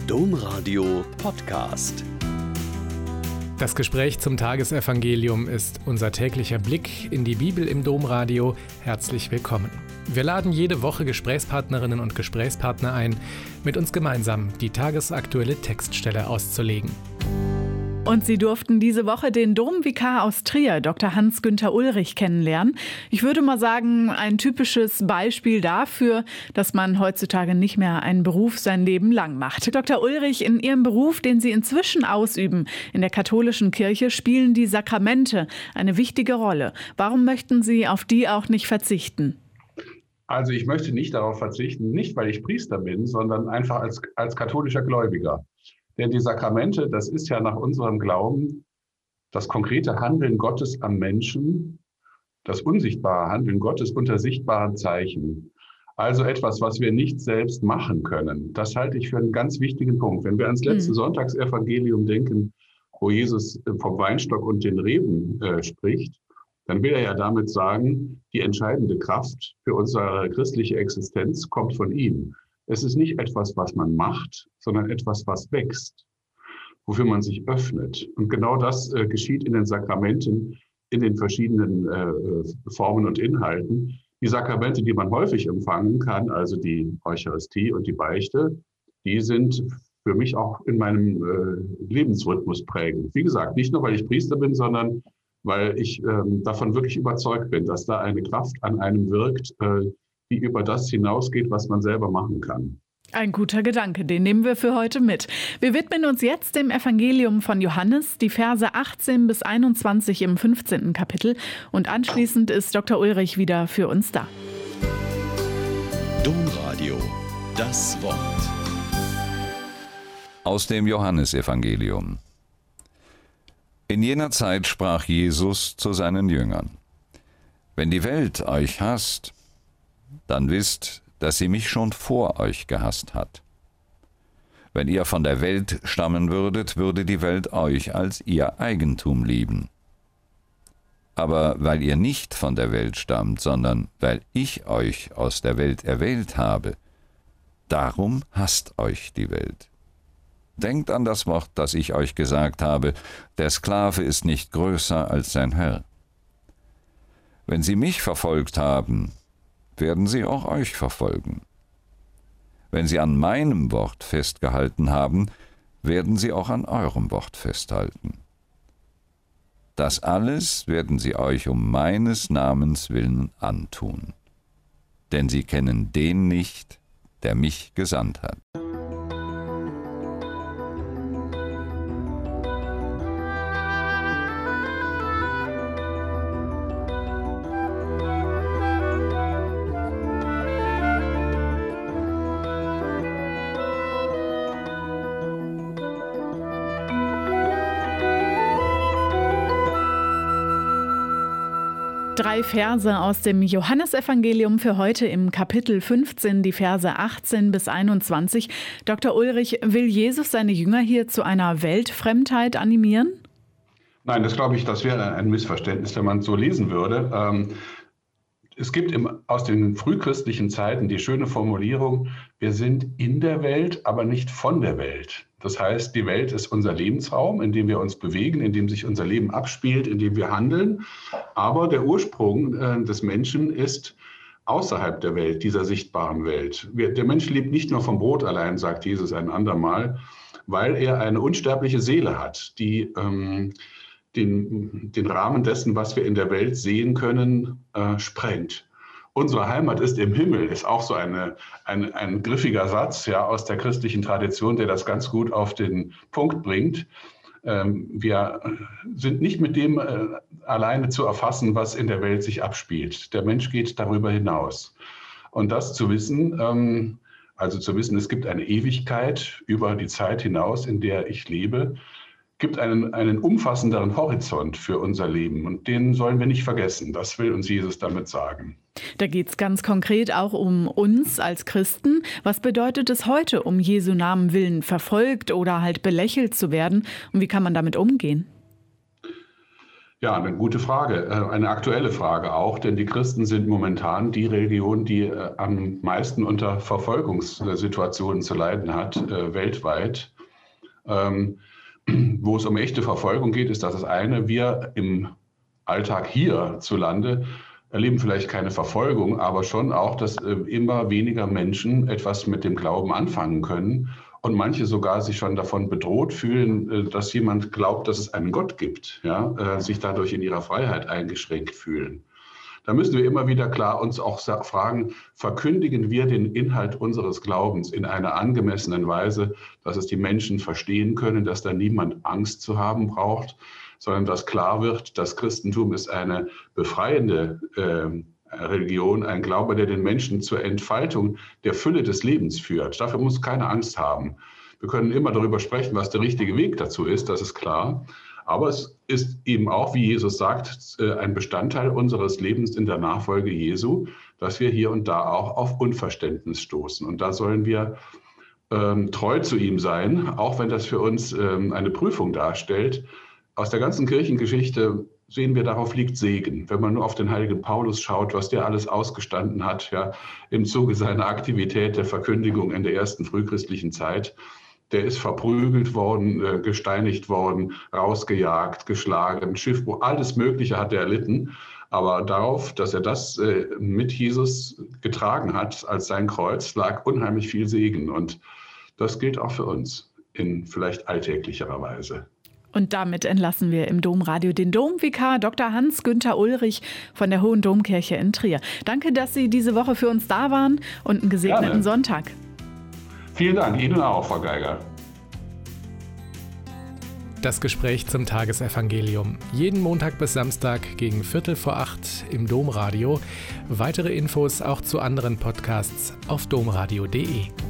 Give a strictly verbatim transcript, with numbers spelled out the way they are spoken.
Domradio Podcast. Das Gespräch zum Tagesevangelium ist unser täglicher Blick in die Bibel im Domradio. Herzlich willkommen. Wir laden jede Woche Gesprächspartnerinnen und Gesprächspartner ein, mit uns gemeinsam die tagesaktuelle Textstelle auszulegen. Und Sie durften diese Woche den Domvikar aus Trier, Doktor Hans-Günther Ulrich, kennenlernen. Ich würde mal sagen, ein typisches Beispiel dafür, dass man heutzutage nicht mehr einen Beruf sein Leben lang macht. Doktor Ulrich, in Ihrem Beruf, den Sie inzwischen ausüben, in der katholischen Kirche, spielen die Sakramente eine wichtige Rolle. Warum möchten Sie auf die auch nicht verzichten? Also ich möchte nicht darauf verzichten, nicht weil ich Priester bin, sondern einfach als, als katholischer Gläubiger. Denn die Sakramente, das ist ja nach unserem Glauben das konkrete Handeln Gottes am Menschen, das unsichtbare Handeln Gottes unter sichtbaren Zeichen. Also etwas, was wir nicht selbst machen können. Das halte ich für einen ganz wichtigen Punkt. Wenn wir ans letzte mhm. Sonntagsevangelium denken, wo Jesus vom Weinstock und den Reben äh, spricht, dann will er ja damit sagen, die entscheidende Kraft für unsere christliche Existenz kommt von ihm. Es ist nicht etwas, was man macht, sondern etwas, was wächst, wofür man sich öffnet. Und genau das äh, geschieht in den Sakramenten, in den verschiedenen äh, Formen und Inhalten. Die Sakramente, die man häufig empfangen kann, also die Eucharistie und die Beichte, die sind für mich auch in meinem äh, Lebensrhythmus prägend. Wie gesagt, nicht nur, weil ich Priester bin, sondern weil ich ähm, davon wirklich überzeugt bin, dass da eine Kraft an einem wirkt, äh, die über das hinausgeht, was man selber machen kann. Ein guter Gedanke, den nehmen wir für heute mit. Wir widmen uns jetzt dem Evangelium von Johannes, die Verse achtzehn bis einundzwanzig im fünfzehnten Kapitel. Und anschließend ist Doktor Ulrich wieder für uns da. Domradio, das Wort. Aus dem Johannesevangelium. In jener Zeit sprach Jesus zu seinen Jüngern: Wenn die Welt euch hasst, dann wisst, dass sie mich schon vor euch gehasst hat. Wenn ihr von der Welt stammen würdet, würde die Welt euch als ihr Eigentum lieben. Aber weil ihr nicht von der Welt stammt, sondern weil ich euch aus der Welt erwählt habe, darum hasst euch die Welt. Denkt an das Wort, das ich euch gesagt habe: Der Sklave ist nicht größer als sein Herr. Wenn sie mich verfolgt haben, werden sie auch euch verfolgen. Wenn sie an meinem Wort festgehalten haben, werden sie auch an eurem Wort festhalten. Das alles werden sie euch um meines Namens willen antun. Denn sie kennen den nicht, der mich gesandt hat. Drei Verse aus dem Johannesevangelium für heute im Kapitel fünfzehn, die Verse achtzehn bis einundzwanzig. Doktor Ulrich, will Jesus seine Jünger hier zu einer Weltfremdheit animieren? Nein, das glaube ich, das wäre ein Missverständnis, wenn man es so lesen würde. Ähm, es gibt im, aus den frühchristlichen Zeiten die schöne Formulierung: Wir sind in der Welt, aber nicht von der Welt. Das heißt, die Welt ist unser Lebensraum, in dem wir uns bewegen, in dem sich unser Leben abspielt, in dem wir handeln. Aber der Ursprung äh, des Menschen ist außerhalb der Welt, dieser sichtbaren Welt. Wir, der Mensch lebt nicht nur vom Brot allein, sagt Jesus ein andermal, weil er eine unsterbliche Seele hat, die ähm, den, den Rahmen dessen, was wir in der Welt sehen können, äh, sprengt. Unsere Heimat ist im Himmel, ist auch so eine, ein, ein griffiger Satz, ja, aus der christlichen Tradition, der das ganz gut auf den Punkt bringt. Ähm, wir sind nicht mit dem äh, alleine zu erfassen, was in der Welt sich abspielt. Der Mensch geht darüber hinaus. Und das zu wissen, ähm, also zu wissen, es gibt eine Ewigkeit über die Zeit hinaus, in der ich lebe, gibt einen, einen umfassenderen Horizont für unser Leben. Und den sollen wir nicht vergessen. Das will uns Jesus damit sagen. Da geht es ganz konkret auch um uns als Christen. Was bedeutet es heute, um Jesu Namen willen verfolgt oder halt belächelt zu werden? Und wie kann man damit umgehen? Ja, eine gute Frage, eine aktuelle Frage auch, denn die Christen sind momentan die Religion, die am meisten unter Verfolgungssituationen zu leiden hat, weltweit. Ähm, wo es um echte Verfolgung geht, ist das das eine. Wir im Alltag hierzulande erleben vielleicht keine Verfolgung, aber schon auch, dass immer weniger Menschen etwas mit dem Glauben anfangen können. Und manche sogar sich schon davon bedroht fühlen, dass jemand glaubt, dass es einen Gott gibt, ja, sich dadurch in ihrer Freiheit eingeschränkt fühlen. Da müssen wir immer wieder klar uns auch fragen, verkündigen wir den Inhalt unseres Glaubens in einer angemessenen Weise, dass es die Menschen verstehen können, dass da niemand Angst zu haben braucht, sondern dass klar wird, das Christentum ist eine befreiende äh, Religion, ein Glaube, der den Menschen zur Entfaltung der Fülle des Lebens führt. Dafür muss keiner Angst haben. Wir können immer darüber sprechen, was der richtige Weg dazu ist, das ist klar. Aber es ist eben auch, wie Jesus sagt, ein Bestandteil unseres Lebens in der Nachfolge Jesu, dass wir hier und da auch auf Unverständnis stoßen. Und da sollen wir ähm, treu zu ihm sein, auch wenn das für uns ähm, eine Prüfung darstellt. Aus der ganzen Kirchengeschichte sehen wir, darauf liegt Segen. Wenn man nur auf den heiligen Paulus schaut, was der alles ausgestanden hat, ja, im Zuge seiner Aktivität der Verkündigung in der ersten frühchristlichen Zeit, der ist verprügelt worden, äh, gesteinigt worden, rausgejagt, geschlagen, Schiffbruch, alles Mögliche hat er erlitten. Aber darauf, dass er das äh, mit Jesus getragen hat als sein Kreuz, lag unheimlich viel Segen. Und das gilt auch für uns in vielleicht alltäglicherer Weise. Und damit entlassen wir im Domradio den Domvikar Doktor Hans-Günther Ulrich von der Hohen Domkirche in Trier. Danke, dass Sie diese Woche für uns da waren und einen gesegneten Gerne. Sonntag. Vielen Dank, Ihnen auch, Frau Geiger. Das Gespräch zum Tagesevangelium. Jeden Montag bis Samstag gegen Viertel vor acht im Domradio. Weitere Infos auch zu anderen Podcasts auf domradio punkt de.